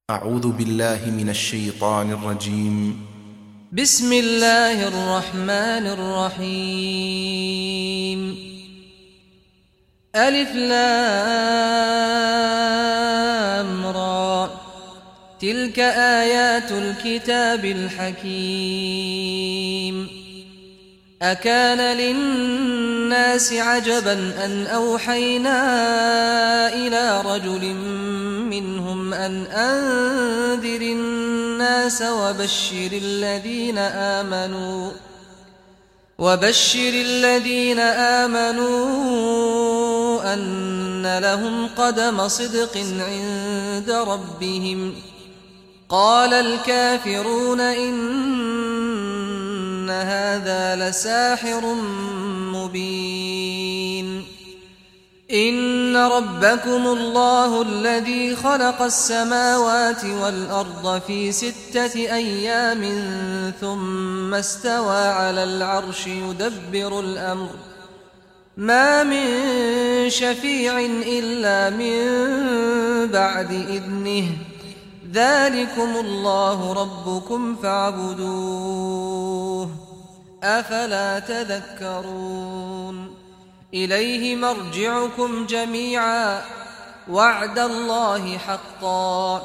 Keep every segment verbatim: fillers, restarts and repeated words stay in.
أعوذ بالله من الشيطان الرجيم. بسم الله الرحمن الرحيم. ألف لام را، تلك آيات الكتاب الحكيم. أكان للناس عجبا أن أوحينا إلى رجل منهم أن أنذر الناس وبشر الذين آمنوا وبشر الذين آمنوا أن لهم قدم صدق عند ربهم. قال الكافرون إن هذا لساحر مبين. إن ربكم الله الذي خلق السماوات والأرض في ستة أيام ثم استوى على العرش يدبر الأمر، ما من شفيع إلا من بعد إذنه، ذلكم الله ربكم فاعبدوه، أفلا تذكرون. إليه مرجعكم جميعا، وعد الله حقا،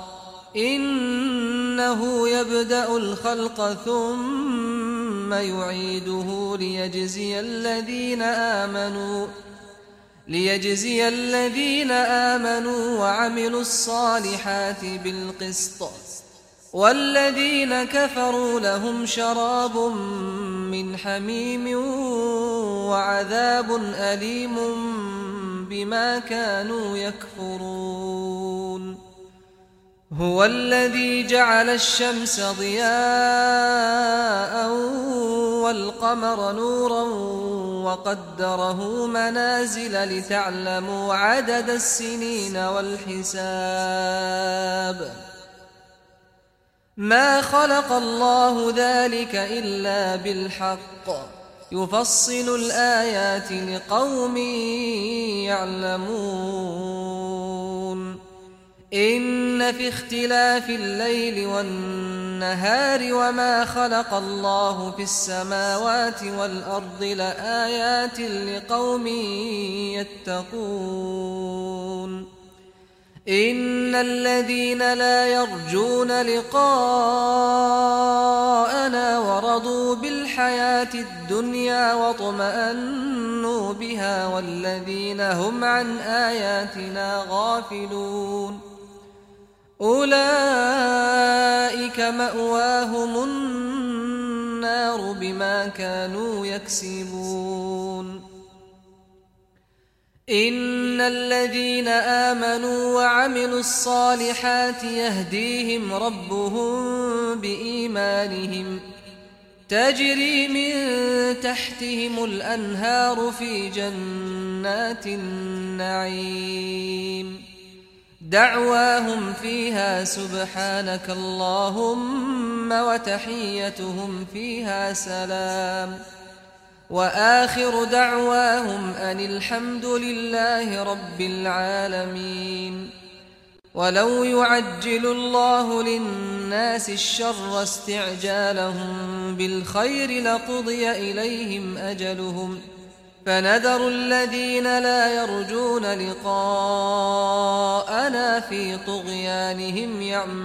إنه يبدأ الخلق ثم يعيده ليجزي الذين آمنوا ليجزي الذين آمنوا وعملوا الصالحات بالقسط، والذين كفروا لهم شراب من حميم وعذاب أليم بما كانوا يكفرون. هو الذي جعل الشمس ضياء والقمر نورا وقدره منازل لتعلموا عدد السنين والحساب. ما خلق الله ذلك إلا بالحق، يفصل الآيات لقوم يعلمون. إن في اختلاف الليل والنهار وما خلق الله في السماوات والأرض لآيات لقوم يتقون. إن الذين لا يرجون لقاءنا ورضوا بالحياة الدنيا واطمأنوا بها والذين هم عن آياتنا غافلون، أولئك مأواهم النار بما كانوا يكسبون. إن الذين آمنوا وعملوا الصالحات يهديهم ربهم بإيمانهم، تجري من تحتهم الأنهار في جنات النعيم، دعواهم فيها سبحانك اللهم وتحيتهم فيها سلام، وآخر دعواهم أن الحمد لله رب العالمين. ولو يعجل الله للناس الشر استعجالهم بالخير لقضي إليهم أجلهم، فنذر الذين لا يرجون لقاءنا في طغيانهم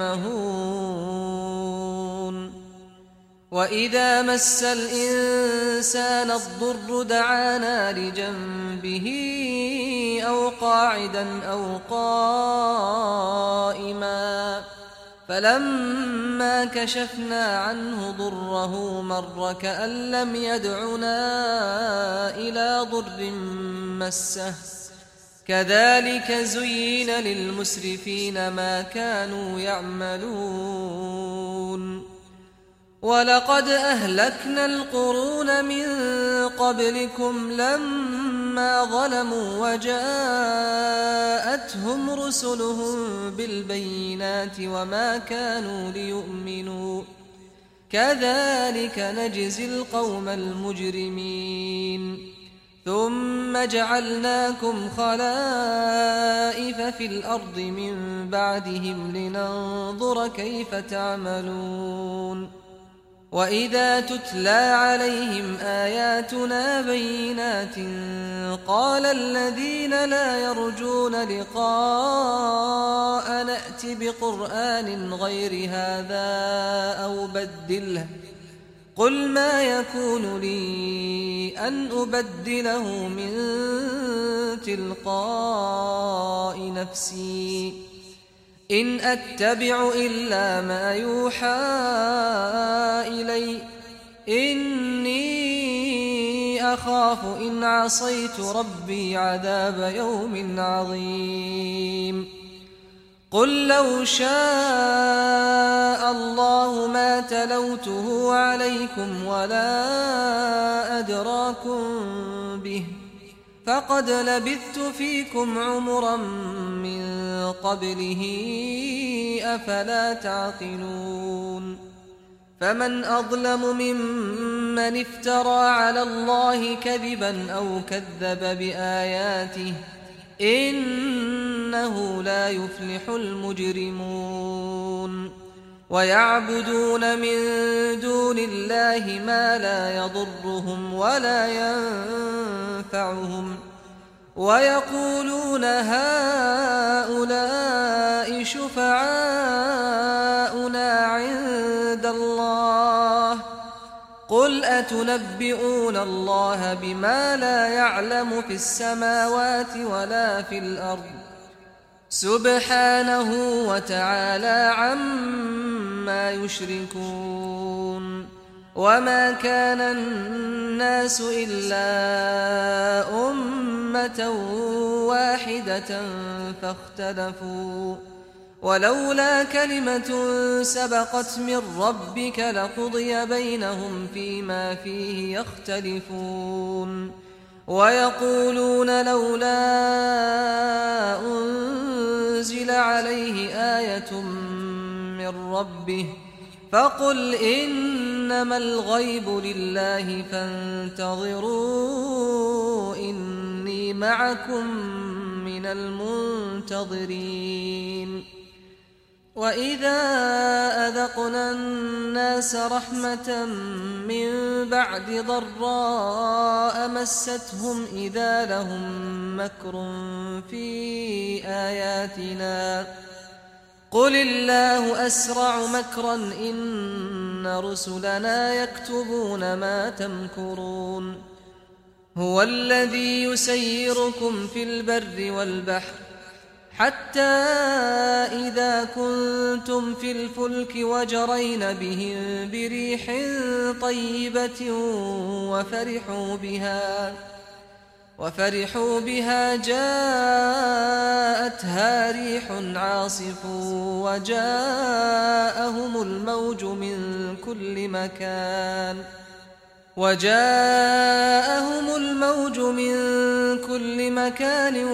يعمهون. وإذا مس الإنسان الضر دعانا لجنبه أو قاعدا أو قائما، فلما كشفنا عنه ضره مر كأن لم يدعنا إلى ضر مسه، كذلك زين للمسرفين ما كانوا يعملون. ولقد أهلكنا القرون من قبلكم لما ظلموا وجاءتهم رسلهم بالبينات وما كانوا ليؤمنوا، كذلك نجزي القوم المجرمين. ثم جعلناكم خلائف في الأرض من بعدهم لننظر كيف تعملون وإذا تتلى عليهم آياتنا بينات قال الذين لا يرجون لقاء نأت بقرآن غير هذا أو بدله قل ما يكون لي أن أبدله من تلقاء نفسي إن أتبع إلا ما يوحى إلي إني أخاف إن عصيت ربي عذاب يوم عظيم قل لو شاء الله ما تلوته عليكم ولا أدراكم به فقد لبثت فيكم عمرا من قبله أفلا تعقلون فمن أظلم ممن افترى على الله كذبا أو كذب بآياته إنه لا يفلح المجرمون ويعبدون من دون الله ما لا يضرهم ولا ينفعهم ويقولون هؤلاء شفعاؤنا عند الله قل أتنبئون الله بما لا يعلم في السماوات ولا في الأرض سبحانه وتعالى عما يشركون وما كان الناس إلا أمة واحدة فاختلفوا ولولا كلمة سبقت من ربك لقضي بينهم فيما فيه يختلفون ويقولون لولا أنزل عليه آية من ربه فقل إنما الغيب لله فانتظروا إني معكم من المنتظرين وإذا أذقنا الناس رحمة من بعد ضراء مستهم إذا لهم مكر في آياتنا قل الله أسرع مكرا إن رسلنا يكتبون ما تمكرون هو الذي يسيركم في البر والبحر حتى إذا كنتم في الفلك وجرين بهم بريح طيبة وفرحوا بها وفرحوا بها جاءتها ريح عاصف وجاءهم الموج من كل مكان وجاءهم الموج من كل مكان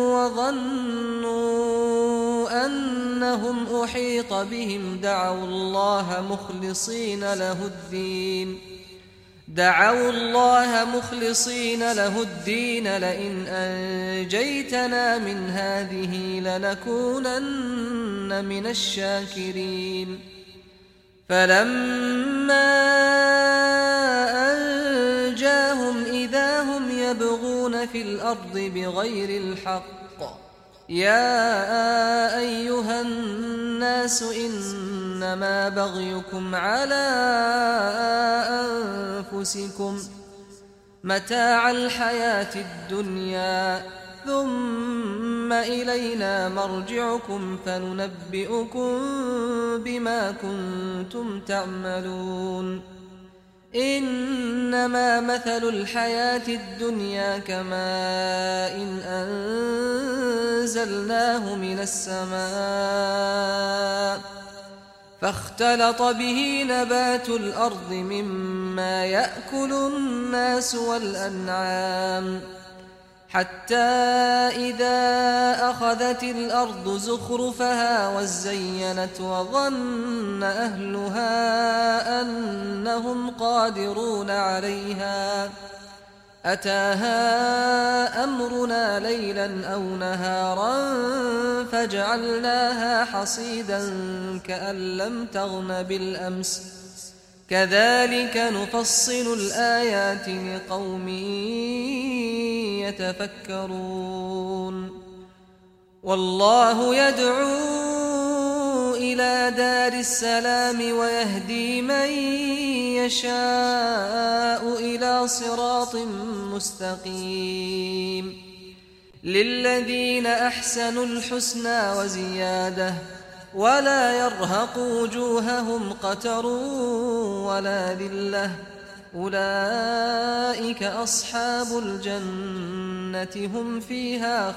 وظنوا أنهم أحيط بهم دعوا الله مخلصين له الدين دعوا الله مخلصين له الدين لئن أنجيتنا من هذه لنكونن من الشاكرين فلما أنجاهم إذا هم يبغون في الأرض بغير الحق يا أيها الناس إنما بغيكم على أنفسكم متاع الحياة الدنيا ثم إلينا مرجعكم فننبئكم بما كنتم تعملون إنما مثل الحياة الدنيا كماء إن أنزلناه من السماء فاختلط به نبات الأرض مما يأكل الناس والأنعام حتى إذا أخذت الأرض زخرفها وزينت وظن أهلها أنهم قادرون عليها أتاها أمرنا ليلا أو نهارا فجعلناها حصيدا كأن لم تغن بالأمس كذلك نفصل الآيات لقوم يتفكرون والله يدعو إلى دار السلام ويهدي من يشاء إلى صراط مستقيم للذين أحسنوا الحسنى وزيادة ولا يرهق وجوههم قتر ولا ذلة أولئك أصحاب الجنة هم فيها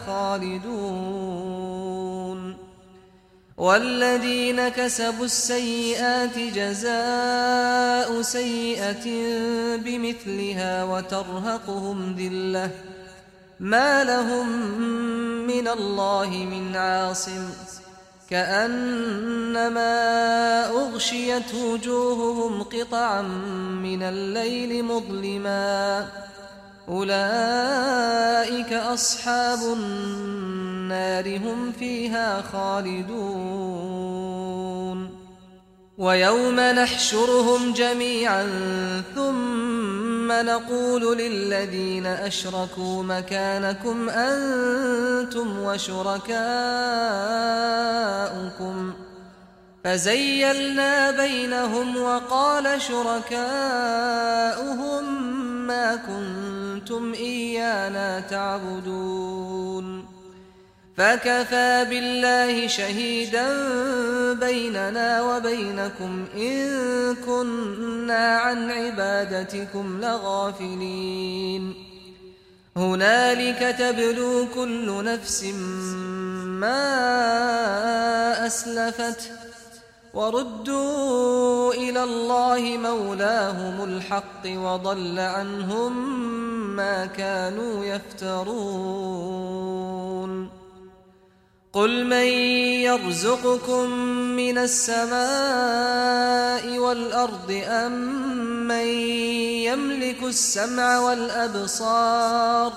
خالدون والذين كسبوا السيئات جزاء سيئة بمثلها وترهقهم ذلة ما لهم من الله من عاصم كأنما أغشيت وجوههم قطعا من الليل مظلما أولئك أصحاب النار هم فيها خالدون ويوم نحشرهم جميعا ثم نقول للذين أشركوا مكانكم أنتم وشركاؤكم فزيلنا بينهم وقال شركاؤهم ما كنتم إيانا تعبدون فكفى بالله شهيدا بيننا وبينكم إن كنا عن عبادتكم لغافلين هنالك تبلو كل نفس ما أسلفت وردوا إلى الله مولاهم الحق وضل عنهم ما كانوا يفترون قل من يرزقكم من السماء والأرض أم من يملك السمع والأبصار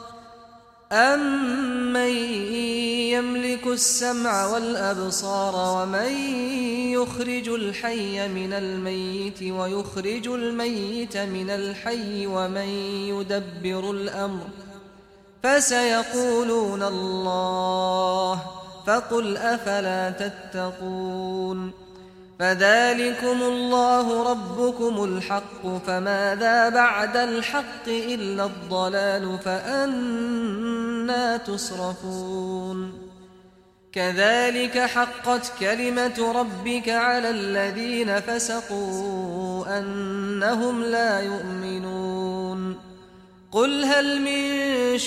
أَمَّن يَمْلِكُ السَّمْعَ وَالْأَبْصَارَ وَمَن يُخْرِجُ الْحَيَّ مِنَ الْمَيِّتِ وَيُخْرِجُ الْمَيِّتَ مِنَ الْحَيِّ وَمَن يُدَبِّرُ الْأَمْرَ فَسَيَقُولُونَ اللَّهُ فَقُلْ أَفَلَا تَتَّقُونَ فذلكم الله ربكم الحق فماذا بعد الحق إلا الضلال فأنى تصرفون كذلك حقت كلمة ربك على الذين فسقوا أنهم لا يؤمنون قل هل من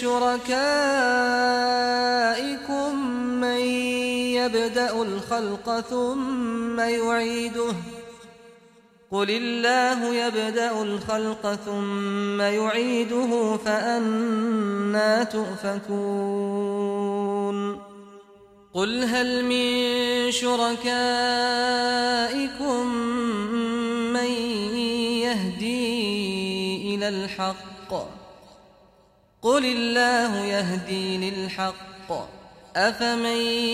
شركائكم من يبدأ الخلق ثم يعيده قل الله يبدأ الخلق ثم يعيده فأنى تؤفكون قل هل من شركائكم من يهدي إلى الحق قل الله يهدي للحق أفمن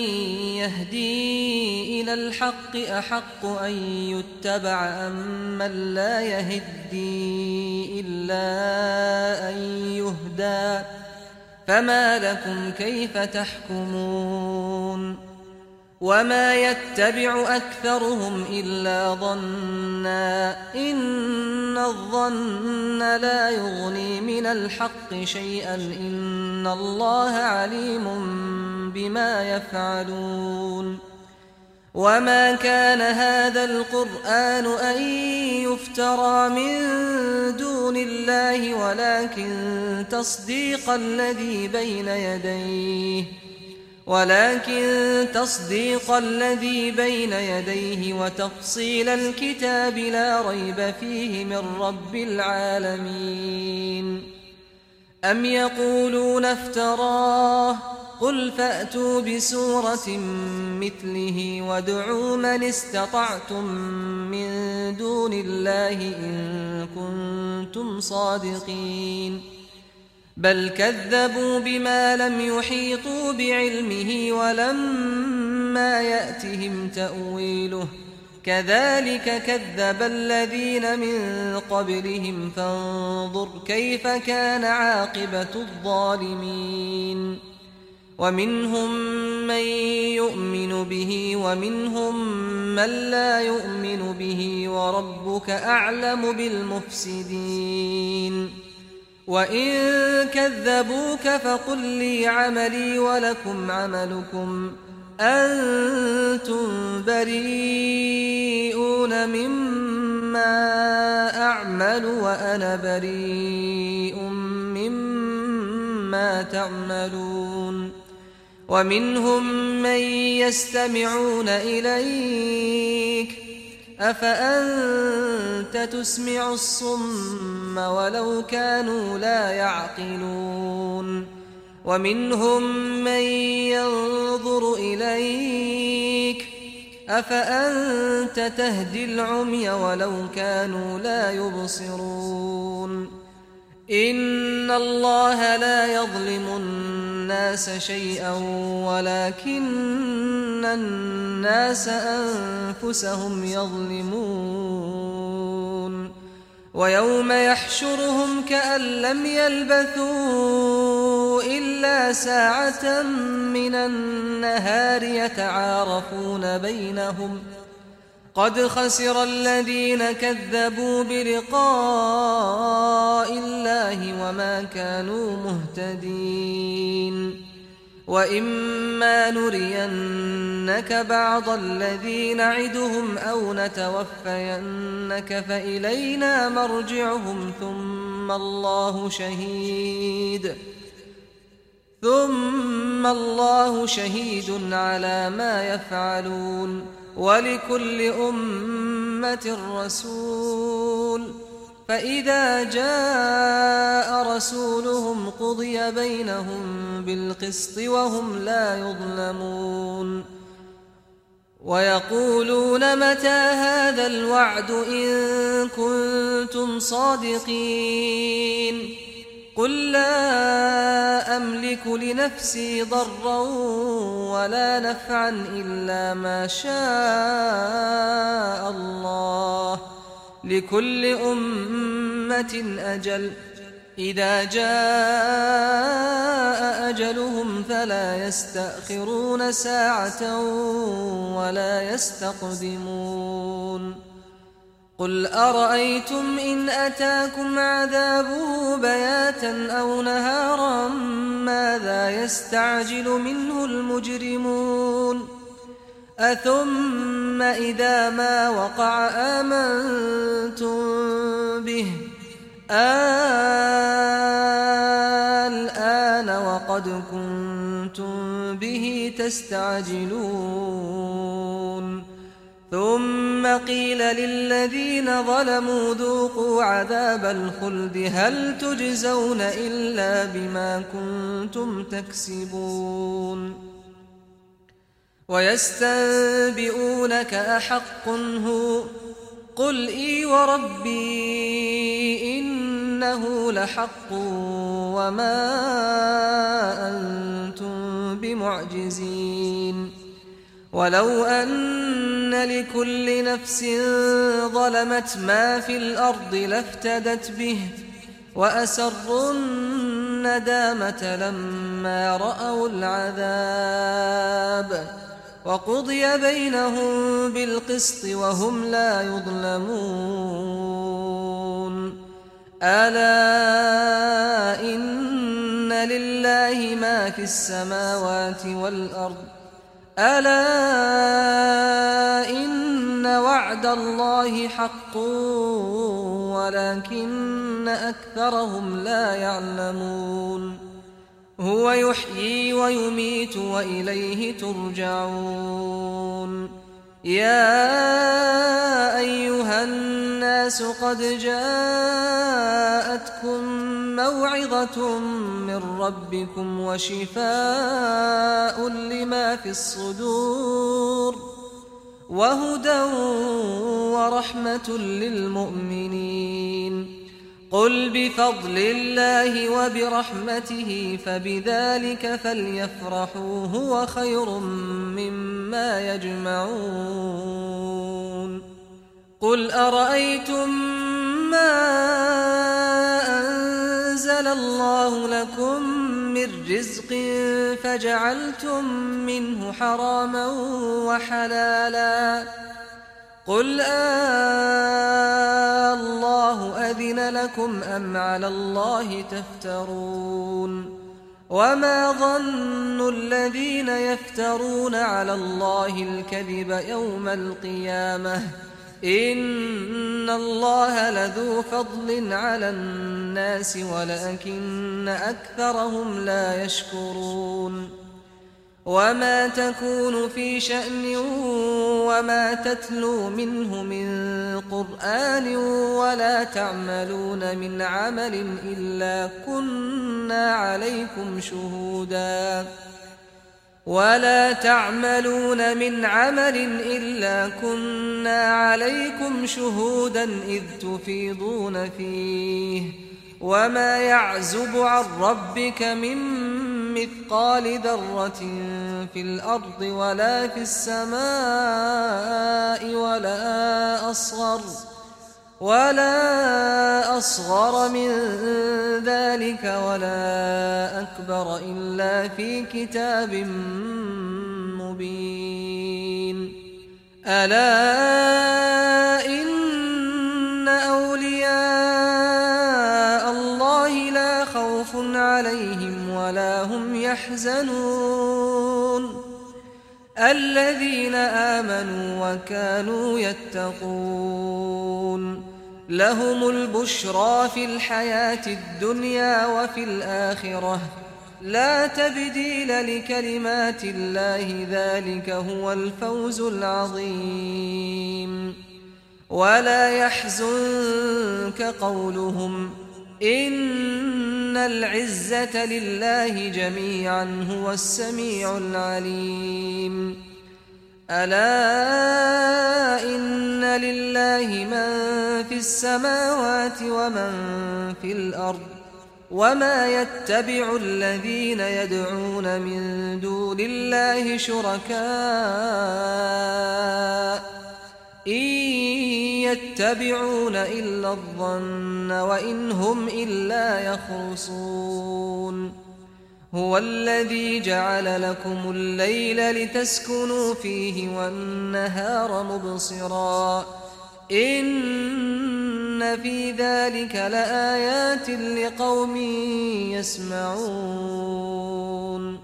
يهدي إلى الحق أحق أن يتبع أم من لا يهدي إلا أن يهدى فما لكم كيف تحكمون وما يتبع أكثرهم إلا ظنا إن الظن لا يغني من الحق شيئا إن الله عليم بما يفعلون وما كان هذا القرآن أن يفترى من دون الله ولكن تصديق الذي بين يديه ولكن تصديق الذي بين يديه وتفصيل الكتاب لا ريب فيه من رب العالمين أم يقولون افتراه قل فأتوا بسورة مثله وادعوا من استطعتم من دون الله إن كنتم صادقين بل كذبوا بما لم يحيطوا بعلمه ولما يأتهم تأويله كذلك كذب الذين من قبلهم فانظر كيف كان عاقبة الظالمين ومنهم من يؤمن به ومنهم من لا يؤمن به وربك أعلم بالمفسدين وإن كذبوك فقل لي عملي ولكم عملكم أنتم بريئون مما أعمل وأنا بريء مما تعملون ومنهم من يستمعون إليك أفأنت تسمع الصم ولو كانوا لا يعقلون ومنهم من ينظر إليك أفأنت تهدي العمي ولو كانوا لا يبصرون إن الله لا يظلم الناس شيئا ولكن الناس أنفسهم يظلمون ويوم يحشرهم كأن لم يلبثوا إلا ساعة من النهار يتعارفون بينهم قد خسر الذين كذبوا بلقاء الله وما كانوا مهتدين وإما نرينك بعض الذي نعدهم أو نتوفينك فإلينا مرجعهم ثم الله شهيد ثم الله شهيد على ما يفعلون ولكل أمة رسول فإذا جاء رسولهم قضي بينهم بالقسط وهم لا يظلمون ويقولون متى هذا الوعد إن كنتم صادقين قل لا أملك لنفسي ضرا ولا نفعا إلا ما شاء الله لكل أمة أجل إذا جاء أجلهم فلا يستأخرون ساعة ولا يستقدمون قل أرأيتم إن أتاكم عذابه بياتا أو نهارا ماذا يستعجل منه المجرمون أثم إذا ما وقع آمنتم به الآن وقد كنتم به تستعجلون ثم قيل للذين ظلموا ذوقوا عذاب الخلد هل تجزون إلا بما كنتم تكسبون ويستنبئونك أحق هو قل إي وربي إنه لحق وما أنتم بمعجزين ولو أن لكل نفس ظلمت ما في الأرض لافتدت به وأسروا الندامة لما رأوا العذاب وقضي بينهم بالقسط وهم لا يظلمون ألا إن لله ما في السماوات والأرض ألا إن وعد الله حق ولكن أكثرهم لا يعلمون هو يحيي ويميت وإليه ترجعون يا أيها الناس قد جاءتكم موعظة من ربكم وشفاء لما في الصدور وهدى ورحمة للمؤمنين قل بفضل الله وبرحمته فبذلك فليفرحوا هو خير مما يجمعون قل أرأيتم ما أنزل الله لكم من رزق فجعلتم منه حراما وحلالا قل آه الله أذن لكم أم على الله تفترون وما ظن الذين يفترون على الله الكذب يوم القيامة إن الله لذو فضل على الناس ولكن أكثرهم لا يشكرون وما تكون في شأن وما تتلو منه من قرآن ولا تعملون من عمل إلا كنا عليكم شهودا ولا تعملون من عمل إلا كنا عليكم شهودا إذ تفيضون فيه وما يعزب عن ربك من مثقال ذرة في الأرض ولا في السماء ولا أصغر ولا أصغر من ذلك ولا أكبر إلا في كتاب مبين ألا إن أولياء الله لا خوف عليهم ولا هم يحزنون الذين آمنوا وكانوا يتقون لهم البشرى في الحياة الدنيا وفي الآخرة لا تبديل لكلمات الله ذلك هو الفوز العظيم ولا يحزنك قولهم إن العزة لله جميعا هو السميع العليم ألا إن لله من في السماوات ومن في الأرض وما يتبع الذين يدعون من دون الله شركاء إن يتبعون إلا الظن وإن هم إلا يخرصون هو الذي جعل لكم الليل لتسكنوا فيه والنهار مبصرا إن في ذلك لآيات لقوم يسمعون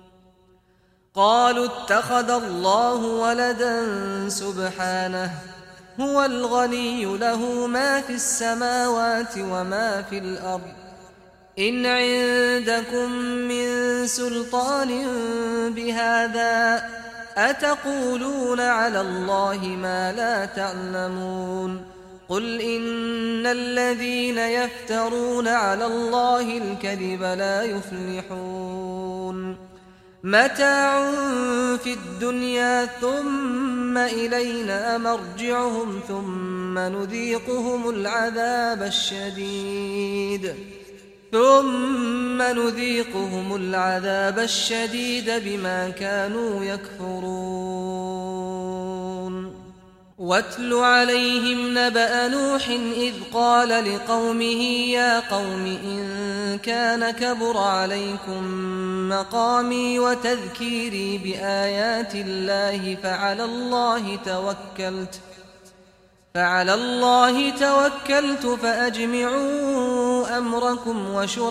قالوا اتخذ الله ولدا سبحانه هو الغني له ما في السماوات وما في الأرض إن عندكم من سلطان بهذا أتقولون على الله ما لا تعلمون قل إن الذين يفترون على الله الكذب لا يفلحون متاع في الدنيا ثم إلينا مرجعهم ثم نذيقهم العذاب الشديد ثم نذيقهم العذاب الشديد بما كانوا يكفرون واتل عليهم نبأ نوح إذ قال لقومه يا قوم إن كان كبر عليكم مقامي وتذكيري بآيات الله فعلى الله توكلت فعلى الله توكلت فأجمعوا أمركم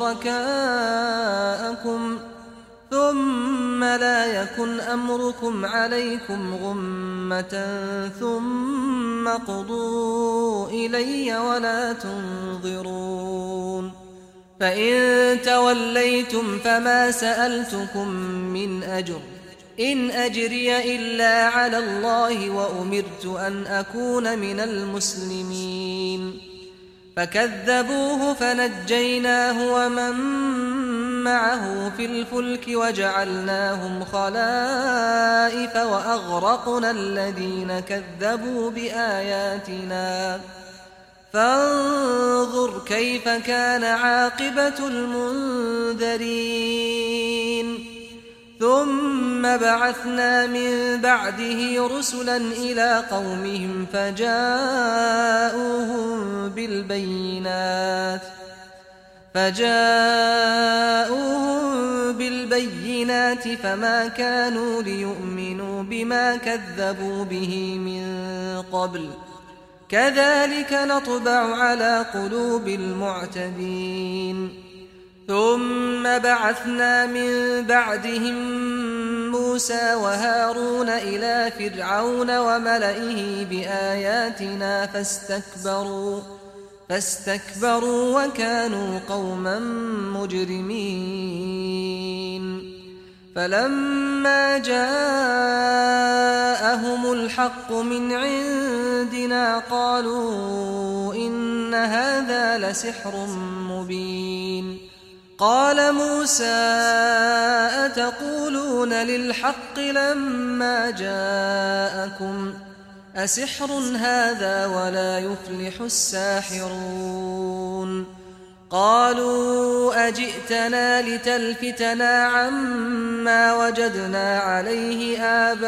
وشركاءكم ثم لا يكن أمركم عليكم غمة ثم قضوا إلي ولا تنظرون فإن توليتم فما سألتكم من أجر إن أجري إلا على الله وأمرت أن أكون من المسلمين فكذبوه فنجيناه ومن معه في الفلك وجعلناهم خلائف وأغرقنا الذين كذبوا بآياتنا فانظر كيف كان عاقبة المنذرين ثم بعثنا من بعده رسلا إلى قومهم فجاءوهم بالبينات فجاءوهم بالبينات فما كانوا ليؤمنوا بما كذبوا به من قبل كذلك نطبع على قلوب المعتدين ثم بعثنا من بعدهم موسى وهارون إلى فرعون وملئه بآياتنا فاستكبروا فاستكبروا وكانوا قوما مجرمين فلما جاءهم الحق من عندنا قالوا إن هذا لسحر مبين قال موسى أتقولون للحق لما جاءكم أسحر هذا ولا يفلح الساحرون قالوا أجئتنا لتلفتنا عما وجدنا عليه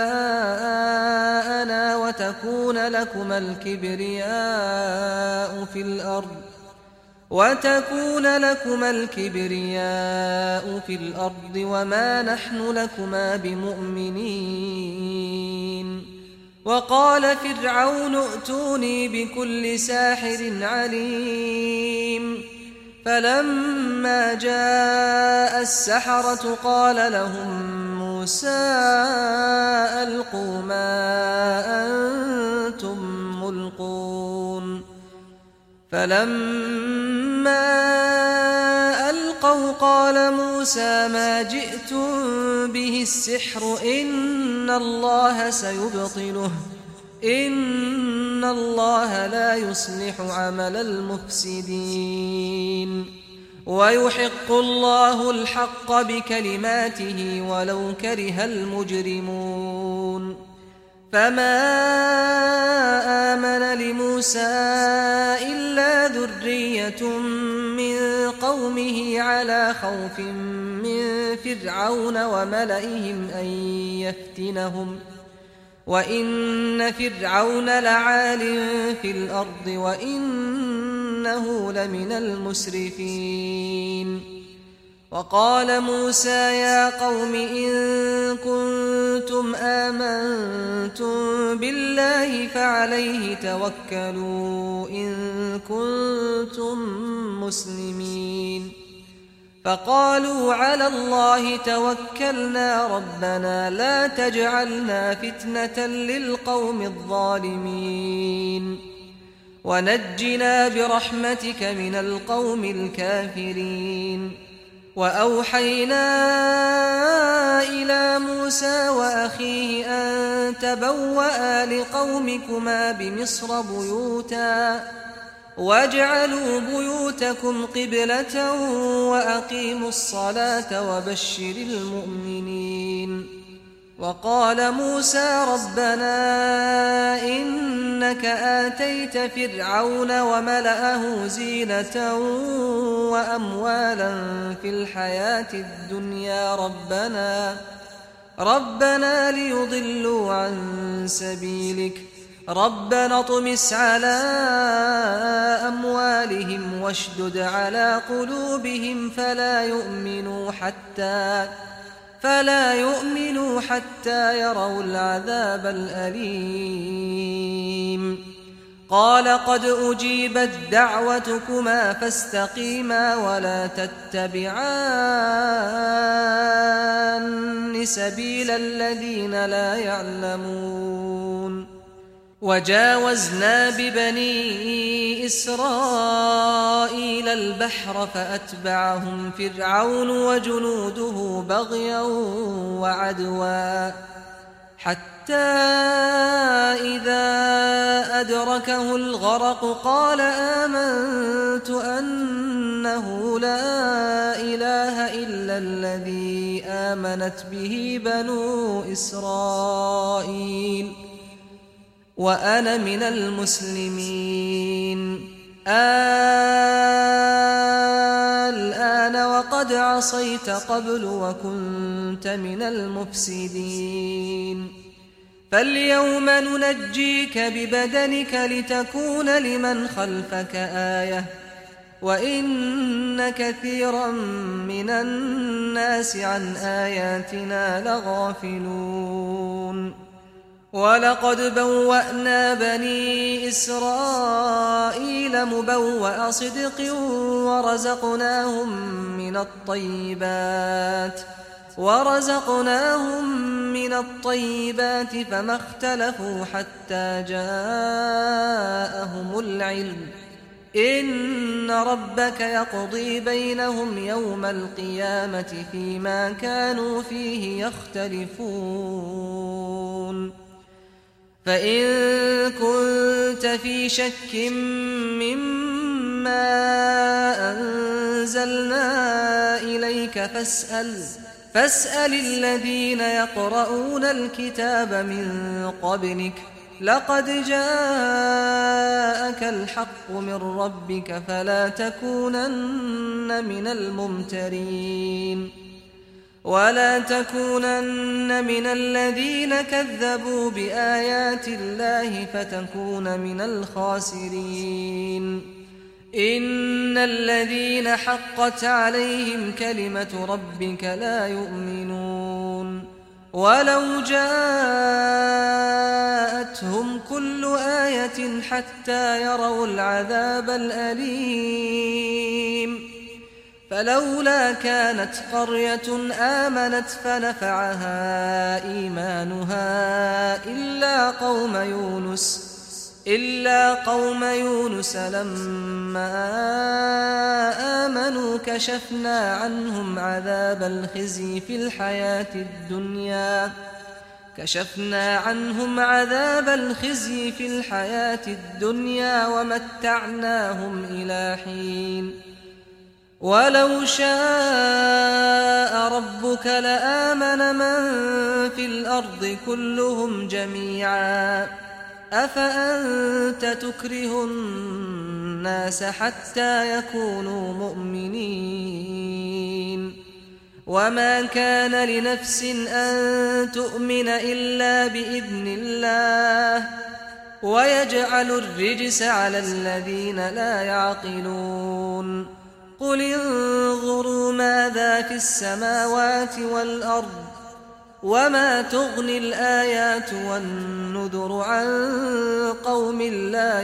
آباءنا وتكون لكما الكبرياء في الأرض وتكون لكما الكبرياء في الأرض وما نحن لكما بمؤمنين وقال فرعون ائتوني بكل ساحر عليم فلما جاء السحرة قال لهم موسى ألقوا ما أنتم ملقون فلما ألقوا قال موسى ما جئتم به السحر إن الله سيبطله إن الله لا يصلح عمل المفسدين ويحق الله الحق بكلماته ولو كره المجرمون فما آمن لموسى إلا ذرية من قومه على خوف من فرعون وملئهم أن يفتنهم وإن فرعون لعال في الأرض وإنه لمن المسرفين وقال موسى يا قوم إن كنتم آمنتم بالله فعليه توكلوا إن كنتم مسلمين فقالوا على الله توكلنا ربنا لا تجعلنا فتنة للقوم الظالمين ونجنا برحمتك من القوم الكافرين وأوحينا إلى موسى وأخيه أن تبوأ لقومكما بمصر بيوتا واجعلوا بيوتكم قبلة وأقيموا الصلاة وبشر المؤمنين وقال موسى ربنا إنك آتيت فرعون وملأه زينة وأموالا في الحياة الدنيا ربنا ربنا ليضلوا عن سبيلك ربنا اطمس على أموالهم واشدد على قلوبهم فلا يؤمنوا حتى فلا يؤمنوا حتى يروا العذاب الأليم قال قد أجيبت دعوتكما فاستقيما ولا تتبعان سبيل الذين لا يعلمون وجاوزنا ببني إسرائيل البحر فأتبعهم فرعون وجنوده بغيا وعدوا حتى إذا أدركه الغرق قال آمنت أنه لا إله إلا الذي آمنت به بنو إسرائيل وأنا من المسلمين الآن وقد عصيت قبل وكنت من المفسدين فاليوم ننجيك ببدنك لتكون لمن خلفك آية وإن كثيرا من الناس عن آياتنا لغافلون ولقد بوأنا بني إسرائيل مبوأ صدق ورزقناهم من الطيبات ورزقناهم من الطيبات فما اختلفوا حتى جاءهم العلم إن ربك يقضي بينهم يوم القيامة فيما كانوا فيه يختلفون فإن كنت في شك مما أنزلنا إليك فاسأل فاسأل الذين يقرؤون الكتاب من قبلك لقد جاءك الحق من ربك فلا تكونن من الممترين ولا تكونن من الذين كذبوا بآيات الله فتكون من الخاسرين إن الذين حقت عليهم كلمة ربك لا يؤمنون ولو جاءتهم كل آية حتى يروا العذاب الأليم فلولا كانت قرية آمنت فنفعها إيمانها إلا قوم يونس إلا قوم يونس لما آمنوا كشفنا عنهم عذاب الخزي في الحياة الدنيا كشفنا عنهم عذاب الخزي في الحياة الدنيا ومتعناهم إلى حين ولو شاء ربك لآمن من في الأرض كلهم جميعا أفأنت تكره الناس حتى يكونوا مؤمنين وما كان لنفس أن تؤمن إلا بإذن الله ويجعل الرجس على الذين لا يعقلون قل انظروا ماذا في السماوات والأرض وما تغني الآيات والنذر عن قوم لا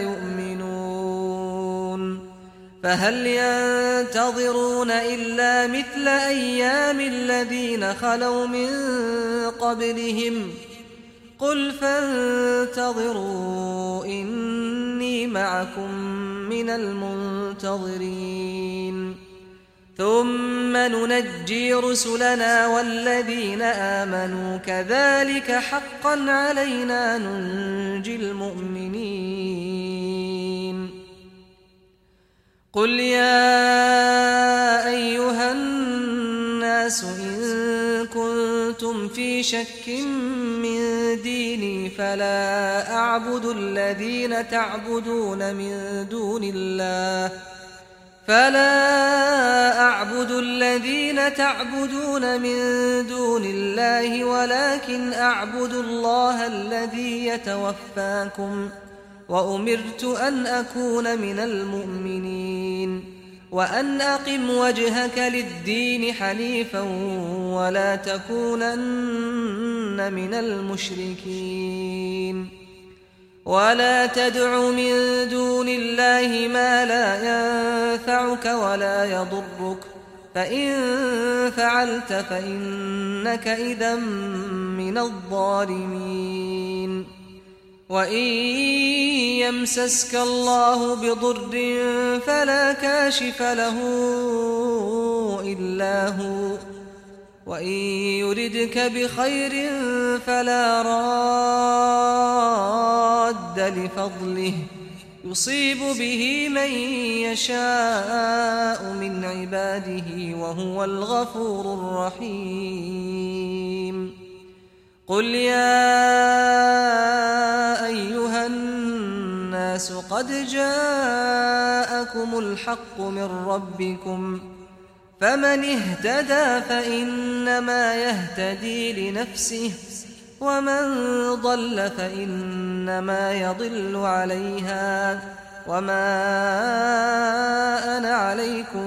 يؤمنون فهل ينتظرون إلا مثل أيام الذين خلوا من قبلهم قل فانتظروا إني معكم من المنتظرين ثم ننجي رسلنا والذين آمنوا كذلك حقا علينا ننجي المؤمنين قل يا أيها الناس إن كنتم في شك من ديني فلا أعبد الذين تعبدون من دون الله فلا أعبد الذين تعبدون من دون الله ولكن أعبد الله الذي يتوفاكم وأمرت أن أكون من المؤمنين وأن أقم وجهك للدين حنيفا ولا تكونن من المشركين ولا تدع من دون الله ما لا ينفعك ولا يضرك فإن فعلت فإنك إذا من الظالمين وإن يمسسك الله بضر فلا كاشف له إلا هو وإن يردك بخير فلا راد لفضله يصيب به من يشاء من عباده وهو الغفور الرحيم قل يا أيها الناس الناس قد جاءكم الحق من ربكم فمن اهتدى فإنما يهتدي لنفسه ومن ضل فإنما يضل عليها وما أنا عليكم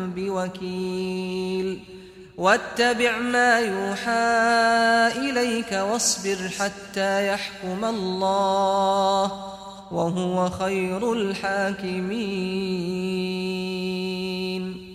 بوكيل واتبع ما يوحى إليك واصبر حتى يحكم الله وهو خير الحاكمين.